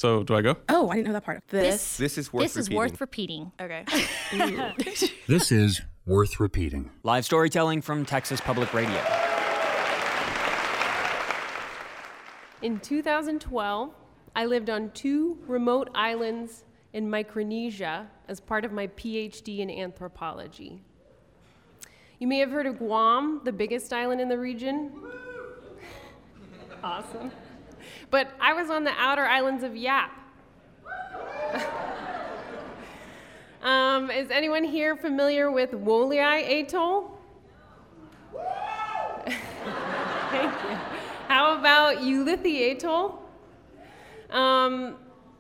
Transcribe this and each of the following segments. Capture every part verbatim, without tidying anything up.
So do I go? Oh, I didn't know that part. This, This is worth this is repeating. worth repeating. Okay. This is worth repeating. Live storytelling from Texas Public Radio. In two thousand twelve, I lived on two remote islands in Micronesia as part of my P H D in anthropology. You may have heard of Guam, the biggest island in the region. Awesome. But I was on the outer islands of Yap. um, is anyone here familiar with Wolai Atoll? Thank you. How about Ulithi Atoll? Um,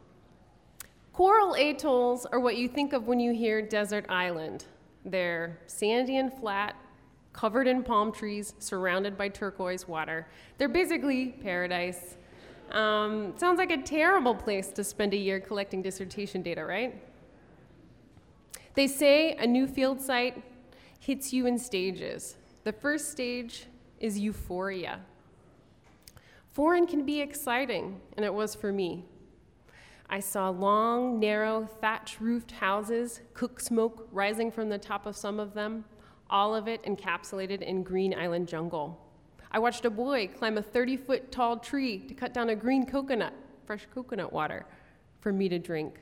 coral atolls are what you think of when you hear desert island. They're sandy and flat, covered in palm trees, surrounded by turquoise water. They're basically paradise. Um, sounds like a terrible place to spend a year collecting dissertation data, right? They say a new field site hits you in stages. The first stage is euphoria. Foreign can be exciting, and it was for me. I saw long, narrow, thatch-roofed houses, cook smoke rising from the top of some of them, all of it encapsulated in green island jungle. I watched a boy climb a thirty-foot tall tree to cut down a green coconut, fresh coconut water, for me to drink.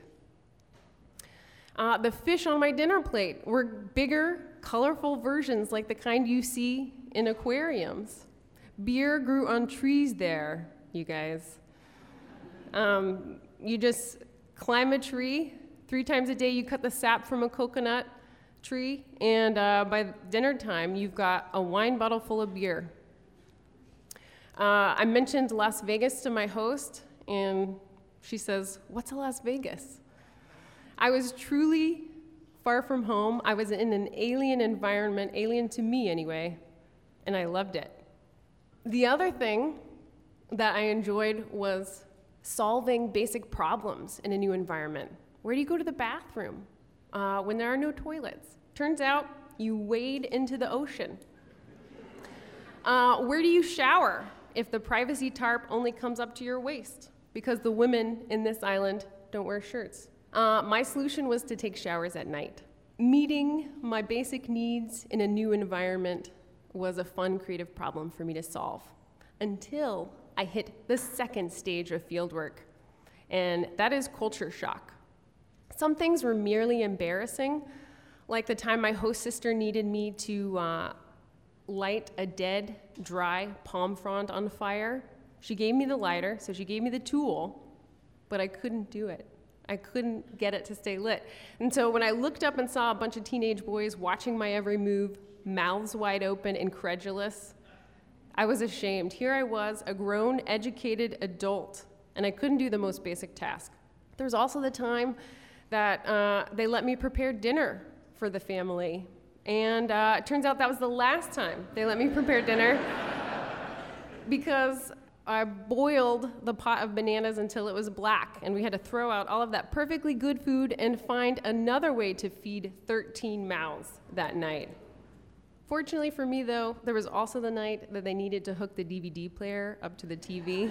Uh, the fish on my dinner plate were bigger, colorful versions like the kind you see in aquariums. Beer grew on trees there, you guys. Um, you just climb a tree. Three times a day, you cut the sap from a coconut tree, and uh, by dinner time, you've got a wine bottle full of beer. Uh, I mentioned Las Vegas to my host, and she says, "What's a Las Vegas?" I was truly far from home. I was in an alien environment, alien to me anyway, and I loved it. The other thing that I enjoyed was solving basic problems in a new environment. Where do you go to the bathroom uh, when there are no toilets? Turns out you wade into the ocean. Uh, where do you shower if the privacy tarp only comes up to your waist? Because the women in this island don't wear shirts. Uh, my solution was to take showers at night. Meeting my basic needs in a new environment was a fun, creative problem for me to solve, until I hit the second stage of fieldwork, and that is culture shock. Some things were merely embarrassing, like the time my host sister needed me to uh, light a dead, dry palm frond on fire. She gave me the lighter, so she gave me the tool, but I couldn't do it. I couldn't get it to stay lit. And so when I looked up and saw a bunch of teenage boys watching my every move, mouths wide open, incredulous, I was ashamed. Here I was, a grown, educated adult, and I couldn't do the most basic task. There was also the time that uh, they let me prepare dinner for the family. And uh, it turns out that was the last time they let me prepare dinner because I boiled the pot of bananas until it was black, and we had to throw out all of that perfectly good food and find another way to feed thirteen mouths that night. Fortunately for me, though, there was also the night that they needed to hook the D V D player up to the T V.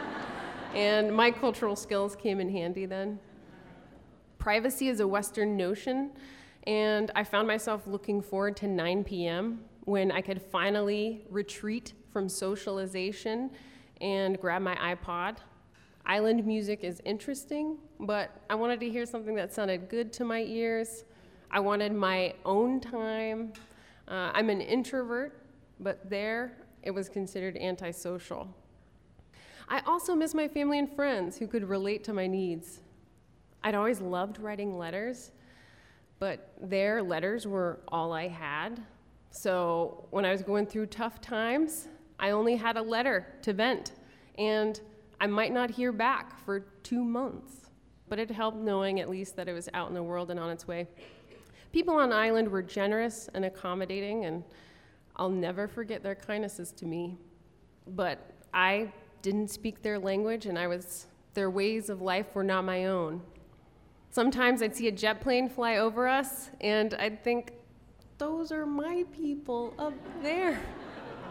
And my cultural skills came in handy then. Privacy is a Western notion, and I found myself looking forward to nine p.m. when I could finally retreat from socialization and grab my iPod. Island music is interesting, but I wanted to hear something that sounded good to my ears. I wanted my own time. Uh, I'm an introvert, but there it was considered antisocial. I also miss my family and friends who could relate to my needs. I'd always loved writing letters, but their letters were all I had. So when I was going through tough times, I only had a letter to vent, and I might not hear back for two months, but it helped knowing at least that it was out in the world and on its way. People on island were generous and accommodating, and I'll never forget their kindnesses to me. But I didn't speak their language, and I was their ways of life were not my own. Sometimes I'd see a jet plane fly over us, and I'd think, those are my people up there.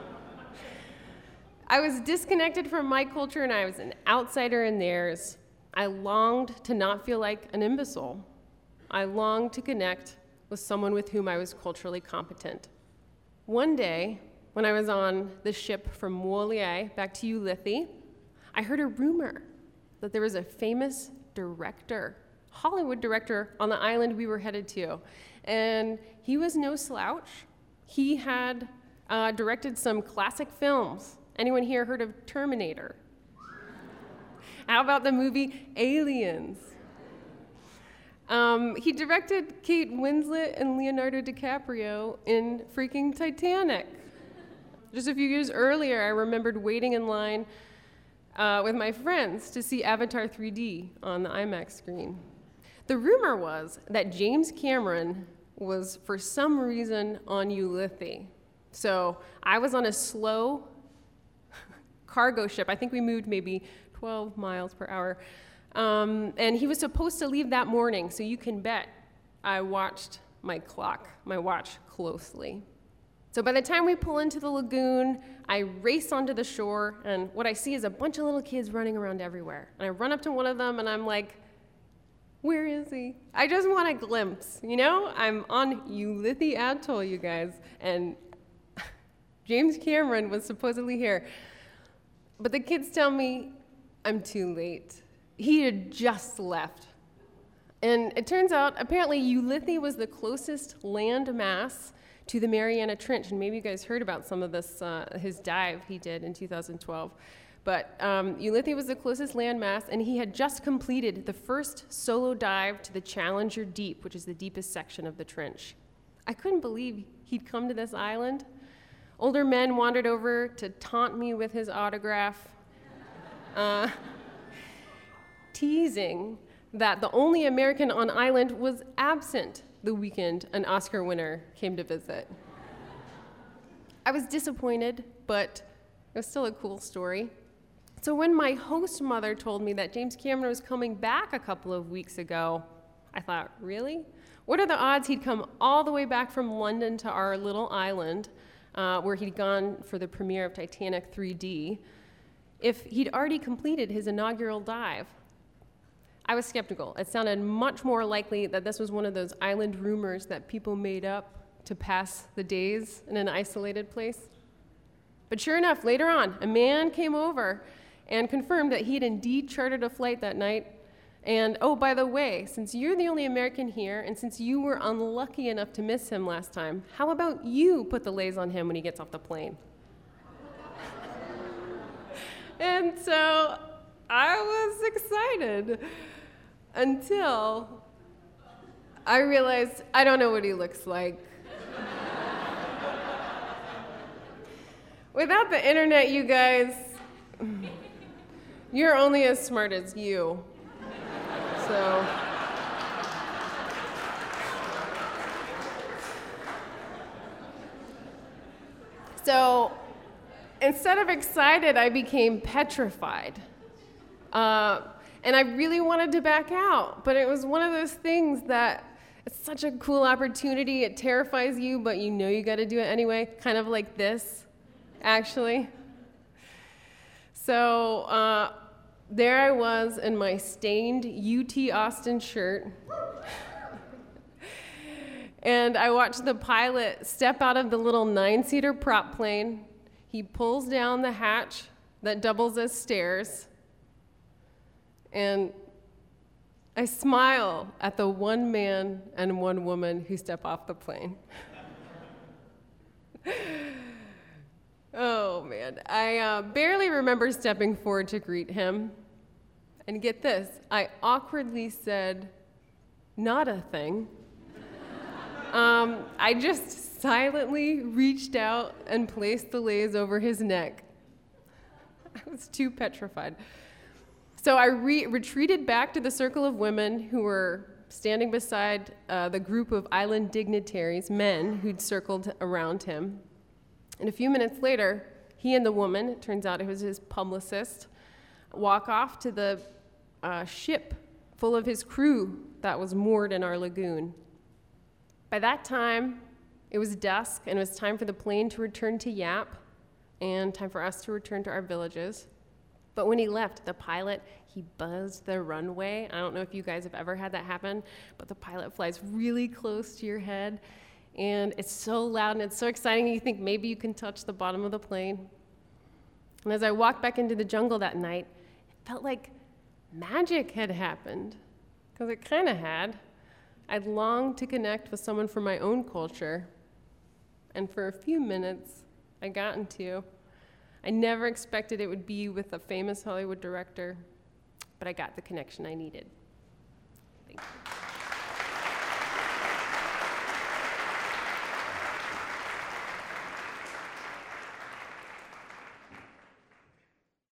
I was disconnected from my culture, and I was an outsider in theirs. I longed to not feel like an imbecile. I longed to connect with someone with whom I was culturally competent. One day, when I was on the ship from Moalier back to Ulithi, I heard a rumor that there was a famous director, Hollywood director, on the island we were headed to. And he was no slouch. He had uh, directed some classic films. Anyone here heard of Terminator? How about the movie Aliens? Um, he directed Kate Winslet and Leonardo DiCaprio in freaking Titanic. Just a few years earlier, I remembered waiting in line uh, with my friends to see Avatar three D on the IMAX screen. The rumor was that James Cameron was, for some reason, on Ulithi. So I was on a slow cargo ship. I think we moved maybe twelve miles per hour. Um, and he was supposed to leave that morning, so you can bet I watched my clock, my watch, closely. So by the time we pull into the lagoon, I race onto the shore, and what I see is a bunch of little kids running around everywhere. And I run up to one of them, and I'm like, where is he? I just want a glimpse, you know? I'm on Ulithi Atoll, you guys, and James Cameron was supposedly here. But the kids tell me I'm too late. He had just left. And it turns out, apparently, Ulithi was the closest land mass to the Mariana Trench. And maybe you guys heard about some of this, uh, his dive he did in two thousand twelve. But um, Ulithi was the closest land mass, and he had just completed the first solo dive to the Challenger Deep, which is the deepest section of the trench. I couldn't believe he'd come to this island. Older men wandered over to taunt me with his autograph. Uh, teasing that the only American on island was absent the weekend an Oscar winner came to visit. I was disappointed, but it was still a cool story. So when my host mother told me that James Cameron was coming back a couple of weeks ago, I thought, really? What are the odds he'd come all the way back from London to our little island, uh, where he'd gone for the premiere of Titanic three D, if he'd already completed his inaugural dive? I was skeptical. It sounded much more likely that this was one of those island rumors that people made up to pass the days in an isolated place. But sure enough, later on, a man came over and confirmed that he had indeed chartered a flight that night. And oh, by the way, since you're the only American here, and since you were unlucky enough to miss him last time, how about you put the lays on him when he gets off the plane? And so I was excited until I realized I don't know what he looks like. Without the internet, you guys, you're only as smart as you. So. So instead of excited, I became petrified. Uh, and I really wanted to back out, but it was one of those things that it's such a cool opportunity. It terrifies you, but you know you got to do it anyway, kind of like this, actually. So uh, there I was in my stained U T Austin shirt. And I watched the pilot step out of the little nine-seater prop plane. He pulls down the hatch that doubles as stairs. And I smile at the one man and one woman who step off the plane. Oh, man. I uh, barely remember stepping forward to greet him. And get this, I awkwardly said, not a thing. um, I just silently reached out and placed the lays over his neck. I was too petrified. So I re- retreated back to the circle of women who were standing beside uh, the group of island dignitaries, men who'd circled around him. And a few minutes later, he and the woman, it turns out it was his publicist, walk off to the uh, ship full of his crew that was moored in our lagoon. By that time, it was dusk, and it was time for the plane to return to Yap, and time for us to return to our villages. But when he left, the pilot, he buzzed the runway. I don't know if you guys have ever had that happen, but the pilot flies really close to your head, and it's so loud and it's so exciting, you think maybe you can touch the bottom of the plane. And as I walked back into the jungle that night, it felt like magic had happened, because it kind of had. I'd longed to connect with someone from my own culture, and for a few minutes, I got into. I never expected it would be with a famous Hollywood director, but I got the connection I needed.